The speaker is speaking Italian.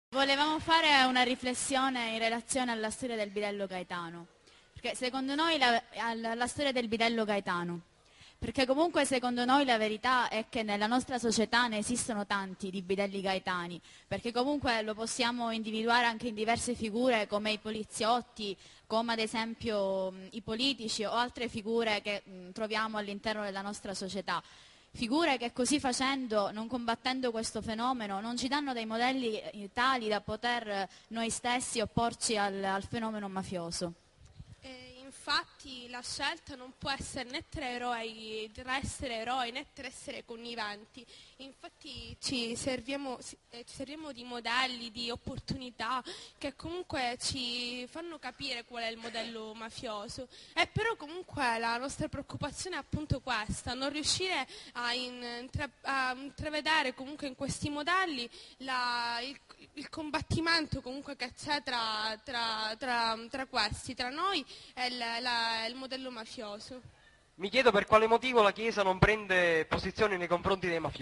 Volevamo fare una riflessione in relazione alla storia del bidello Gaetano, perché secondo noi alla storia del bidello Gaetano, perché comunque secondo noi la verità è che nella nostra società ne esistono tanti di bidelli gaetani, perché comunque lo possiamo individuare anche in diverse figure come i poliziotti, come ad esempio i politici o altre figure che troviamo all'interno della nostra società. Figure che così facendo, non combattendo questo fenomeno, non ci danno dei modelli tali da poter noi stessi opporci al fenomeno mafioso. Infatti la scelta non può essere né tra essere eroi né tra essere conniventi. Infatti ci serviamo di modelli, di opportunità che comunque ci fanno capire qual è il modello mafioso. E però comunque la nostra preoccupazione è appunto questa, non riuscire a intravedere comunque in questi modelli il combattimento comunque che c'è tra questi, tra noi e il modello mafioso. Mi chiedo per quale motivo la Chiesa non prende posizione nei confronti dei mafiosi.